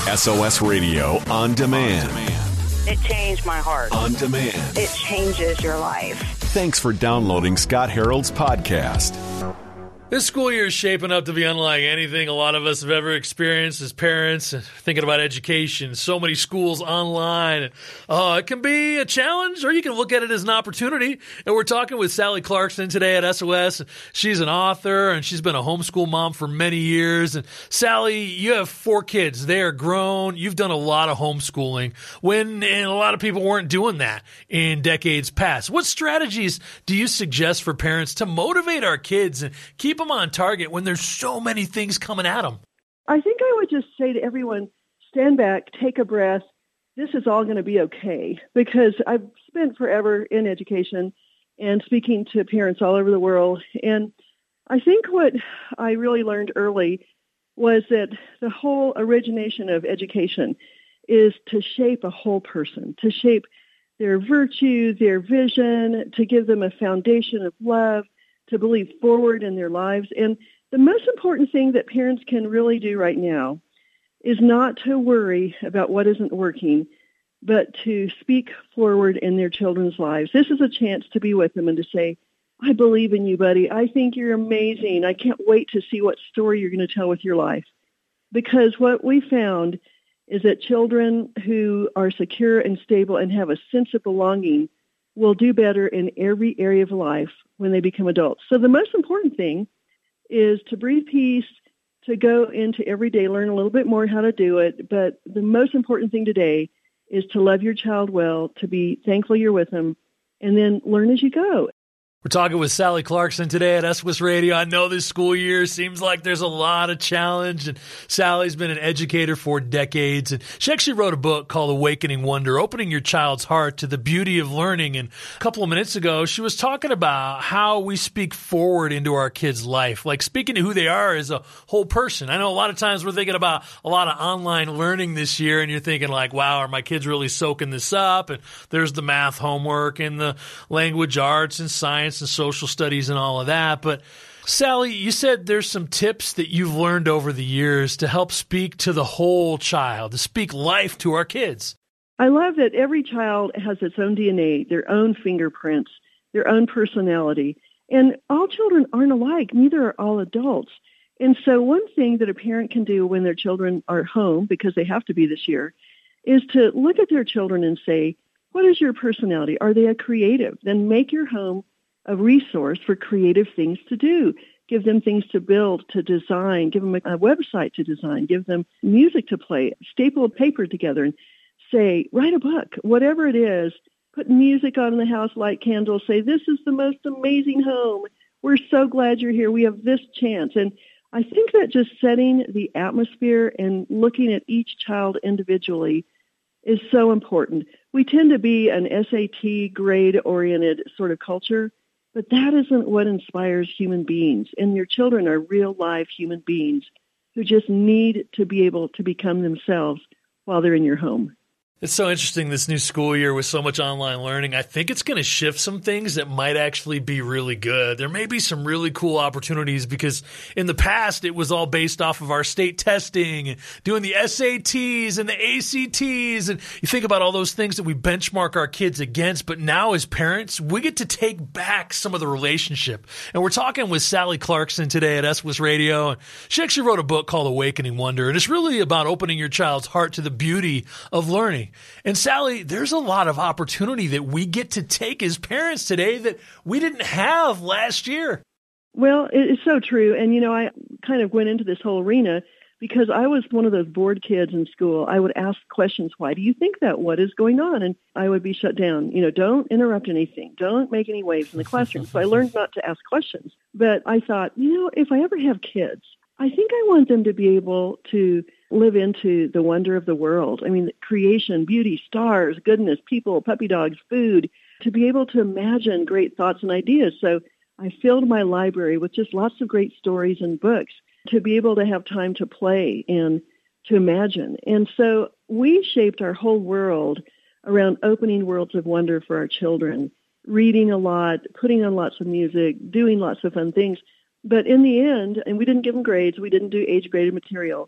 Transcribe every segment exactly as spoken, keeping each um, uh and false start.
S O S Radio On Demand. It changed my heart. On Demand. It changes your life. Thanks for downloading Scott Harold's podcast. This school year is shaping up to be unlike anything a lot of us have ever experienced as parents, thinking about education, so many schools online. Uh, it can be a challenge, or you can look at it as an opportunity. And we're talking with Sally Clarkson today at S O S. She's an author, and she's been a homeschool mom for many years. And Sally, you have four kids. They are grown. You've done a lot of homeschooling when and a lot of people weren't doing that in decades past. What strategies do you suggest for parents to motivate our kids and keep them on target when there's so many things coming at them? I think I would just say to everyone, stand back, take a breath. This is all going to be okay, because I've spent forever in education and speaking to parents all over the world. And I think what I really learned early was that the whole origination of education is to shape a whole person, to shape their virtue, their vision, to give them a foundation of love, to believe forward in their lives. And the most important thing that parents can really do right now is not to worry about what isn't working, but to speak forward in their children's lives. This is a chance to be with them and to say, I believe in you, buddy. I think you're amazing. I can't wait to see what story you're going to tell with your life. Because what we found is that children who are secure and stable and have a sense of belonging will do better in every area of life when they become adults. So the most important thing is to breathe peace, to go into every day, learn a little bit more how to do it. But the most important thing today is to love your child well, to be thankful you're with them, and then learn as you go. We're talking with Sally Clarkson today at S O S Radio. I know this school year seems like there's a lot of challenge, and Sally's been an educator for decades. And she actually wrote a book called Awakening Wonder, Opening Your Child's Heart to the Beauty of Learning. And a couple of minutes ago, she was talking about how we speak forward into our kids' life, like speaking to who they are as a whole person. I know a lot of times we're thinking about a lot of online learning this year, and you're thinking like, wow, are my kids really soaking this up? And there's the math homework and the language arts and science and social studies and all of that. But Sally, you said there's some tips that you've learned over the years to help speak to the whole child, to speak life to our kids. I love that every child has its own D N A, their own fingerprints, their own personality. And all children aren't alike. Neither are all adults. And so one thing that a parent can do when their children are home, because they have to be this year, is to look at their children and say, what is your personality? Are they a creative? Then make your home a resource for creative things to do. Give them things to build, to design, give them a, a website to design, give them music to play, staple a paper together and say, write a book, whatever it is, put music on in the house, light candles, say, this is the most amazing home. We're so glad you're here. We have this chance. And I think that just setting the atmosphere and looking at each child individually is so important. We tend to be an S A T grade-oriented sort of culture, but that isn't what inspires human beings. And your children are real, live human beings who just need to be able to become themselves while they're in your home. It's so interesting this new school year with so much online learning. I think it's going to shift some things that might actually be really good. There may be some really cool opportunities because in the past it was all based off of our state testing and doing the S A Ts and the A C Ts. And you think about all those things that we benchmark our kids against. But now as parents, we get to take back some of the relationship. And we're talking with Sally Clarkson today at S O S Radio. And she actually wrote a book called Awakening Wonder. And it's really about opening your child's heart to the beauty of learning. And Sally, there's a lot of opportunity that we get to take as parents today that we didn't have last year. Well, it's so true. And, you know, I kind of went into this whole arena because I was one of those bored kids in school. I would ask questions, why do you think that? What is going on? And I would be shut down. You know, don't interrupt anything. Don't make any waves in the classroom. So I learned not to ask questions. But I thought, you know, if I ever have kids, I think I want them to be able to live into the wonder of the world. I mean, creation, beauty, stars, goodness, people, puppy dogs, food, to be able to imagine great thoughts and ideas. So I filled my library with just lots of great stories and books to be able to have time to play and to imagine. And so we shaped our whole world around opening worlds of wonder for our children, reading a lot, putting on lots of music, doing lots of fun things. But in the end, and we didn't give them grades, we didn't do age-graded material,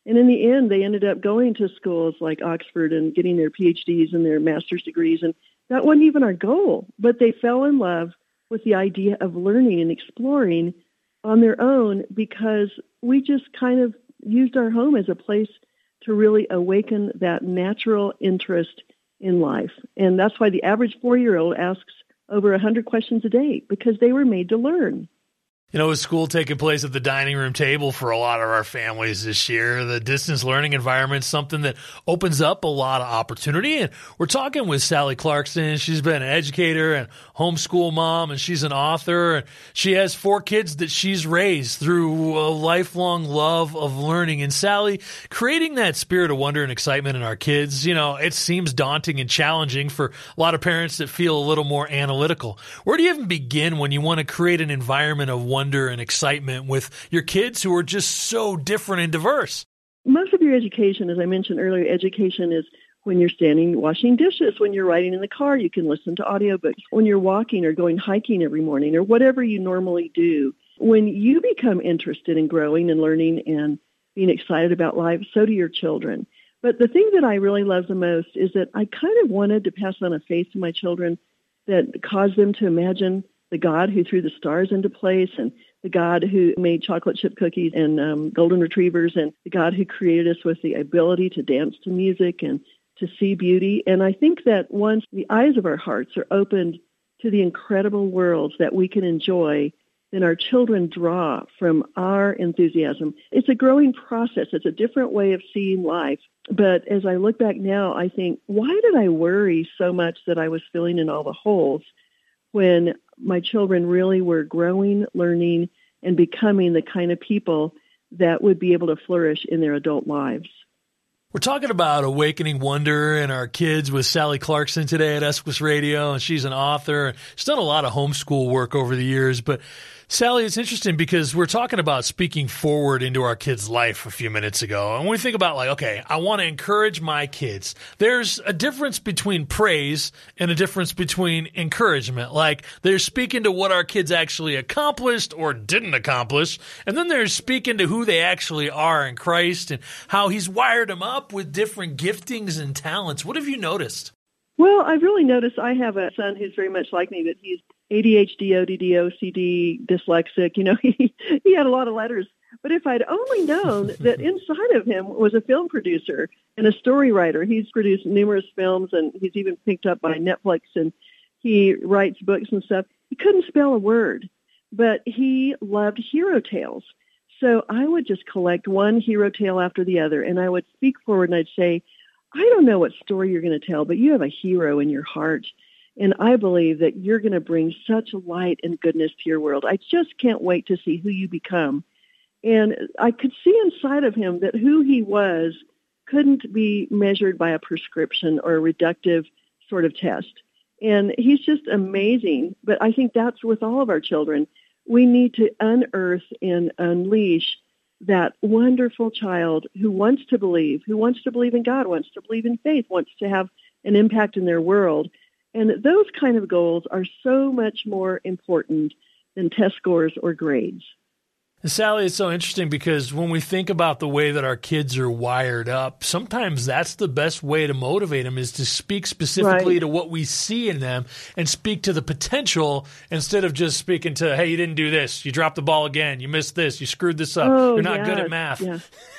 And in the end, they ended up going to schools like Oxford and getting their P H Ds and their master's degrees. And that wasn't even our goal. But they fell in love with the idea of learning and exploring on their own because we just kind of used our home as a place to really awaken that natural interest in life. And that's why the average four-year-old asks over one hundred questions a day, because they were made to learn. You know, with school taking place at the dining room table for a lot of our families this year, the distance learning environment is something that opens up a lot of opportunity. And we're talking with Sally Clarkson. She's been an educator and homeschool mom, and she's an author. And she has four kids that she's raised through a lifelong love of learning. And Sally, creating that spirit of wonder and excitement in our kids, you know, it seems daunting and challenging for a lot of parents that feel a little more analytical. Where do you even begin when you want to create an environment of wonder and excitement with your kids who are just so different and diverse? Most of your education, as I mentioned earlier, education is when you're standing washing dishes, when you're riding in the car, you can listen to audiobooks, when you're walking or going hiking every morning or whatever you normally do. When you become interested in growing and learning and being excited about life, so do your children. But the thing that I really love the most is that I kind of wanted to pass on a faith to my children that caused them to imagine the God who threw the stars into place, and the God who made chocolate chip cookies and um, golden retrievers, and the God who created us with the ability to dance to music and to see beauty. And I think that once the eyes of our hearts are opened to the incredible worlds that we can enjoy, then our children draw from our enthusiasm. It's a growing process. It's a different way of seeing life. But as I look back now, I think, why did I worry so much that I was filling in all the holes when my children really were growing, learning, and becoming the kind of people that would be able to flourish in their adult lives? We're talking about awakening wonder in our kids with Sally Clarkson today at Esquis Radio, and she's an author. She's done a lot of homeschool work over the years, but Sally, it's interesting because we're talking about speaking forward into our kids' life a few minutes ago. And we think about like, okay, I want to encourage my kids. There's a difference between praise and a difference between encouragement. Like they're speaking to what our kids actually accomplished or didn't accomplish. And then they're speaking to who they actually are in Christ and how he's wired them up with different giftings and talents. What have you noticed? Well, I've really noticed I have a son who's very much like me, but he's A D H D, O D D, O C D, dyslexic. You know, he, he had a lot of letters. But if I'd only known that inside of him was a film producer and a story writer, he's produced numerous films, and he's even picked up by Netflix, and he writes books and stuff. He couldn't spell a word, but he loved hero tales. So I would just collect one hero tale after the other, and I would speak forward, and I'd say, I don't know what story you're going to tell, but you have a hero in your heart. And I believe that you're going to bring such light and goodness to your world. I just can't wait to see who you become. And I could see inside of him that who he was couldn't be measured by a prescription or a reductive sort of test. And he's just amazing. But I think that's with all of our children. We need to unearth and unleash that wonderful child who wants to believe, who wants to believe in God, wants to believe in faith, wants to have an impact in their world. And those kind of goals are so much more important than test scores or grades. And Sally, it's so interesting because when we think about the way that our kids are wired up, sometimes that's the best way to motivate them is to speak specifically right. to what we see in them and speak to the potential instead of just speaking to, hey, you didn't do this, you dropped the ball again, you missed this, you screwed this up, oh, you're not yes, good at math. Yeah.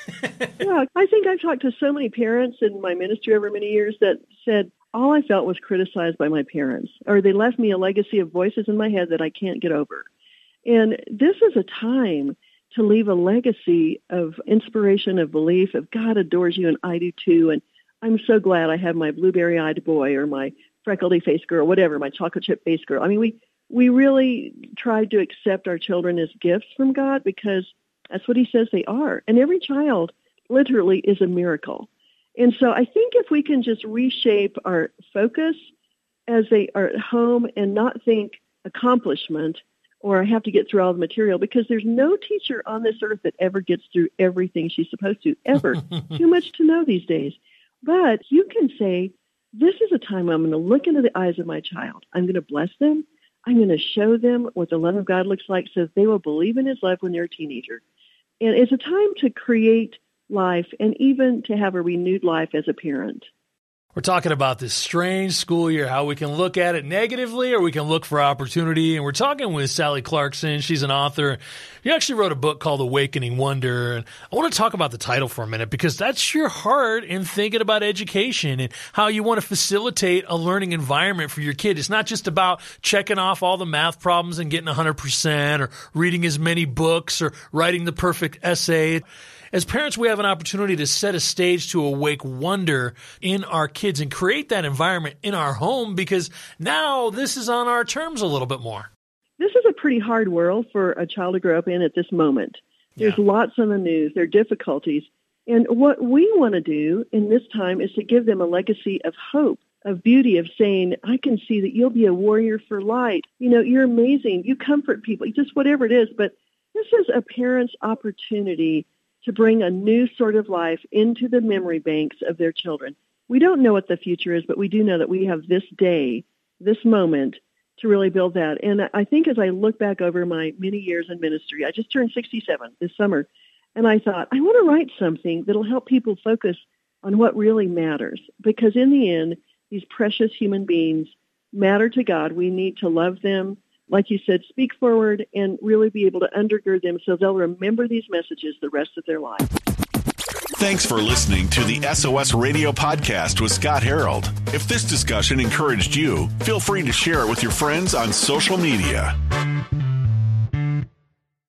yeah, I think I've talked to so many parents in my ministry over many years that said, all I felt was criticized by my parents, or they left me a legacy of voices in my head that I can't get over. And this is a time to leave a legacy of inspiration, of belief, of God adores you and I do too. And I'm so glad I have my blueberry-eyed boy or my freckledy-faced girl, whatever, my chocolate chip-faced girl. I mean, we, we really tried to accept our children as gifts from God because that's what he says they are. And every child literally is a miracle. And so I think if we can just reshape our focus as they are at home and not think accomplishment or I have to get through all the material, because there's no teacher on this earth that ever gets through everything she's supposed to, ever. Too much to know these days. But you can say, this is a time I'm going to look into the eyes of my child. I'm going to bless them. I'm going to show them what the love of God looks like so that they will believe in his love when they're a teenager. And it's a time to create life, and even to have a renewed life as a parent. We're talking about this strange school year, how we can look at it negatively or we can look for opportunity. And we're talking with Sally Clarkson. She's an author. You actually wrote a book called Awakening Wonder. And I want to talk about the title for a minute because that's your heart in thinking about education and how you want to facilitate a learning environment for your kid. It's not just about checking off all the math problems and getting one hundred percent or reading as many books or writing the perfect essay. As parents, we have an opportunity to set a stage to awake wonder in our kids and create that environment in our home because now this is on our terms a little bit more. This is a pretty hard world for a child to grow up in at this moment. There's yeah. lots on the news. There are difficulties. And what we want to do in this time is to give them a legacy of hope, of beauty, of saying, I can see that you'll be a warrior for light. You know, you're amazing. You comfort people, just whatever it is. But this is a parent's opportunity to bring a new sort of life into the memory banks of their children. We don't know what the future is, but we do know that we have this day, this moment, to really build that. And I think as I look back over my many years in ministry, I just turned sixty-seven this summer, and I thought, I want to write something that'll help people focus on what really matters. Because in the end, these precious human beings matter to God. We need to love them. Like you said, speak forward and really be able to undergird them so they'll remember these messages the rest of their life. Thanks for listening to the S O S Radio Podcast with Scott Harold. If this discussion encouraged you, feel free to share it with your friends on social media.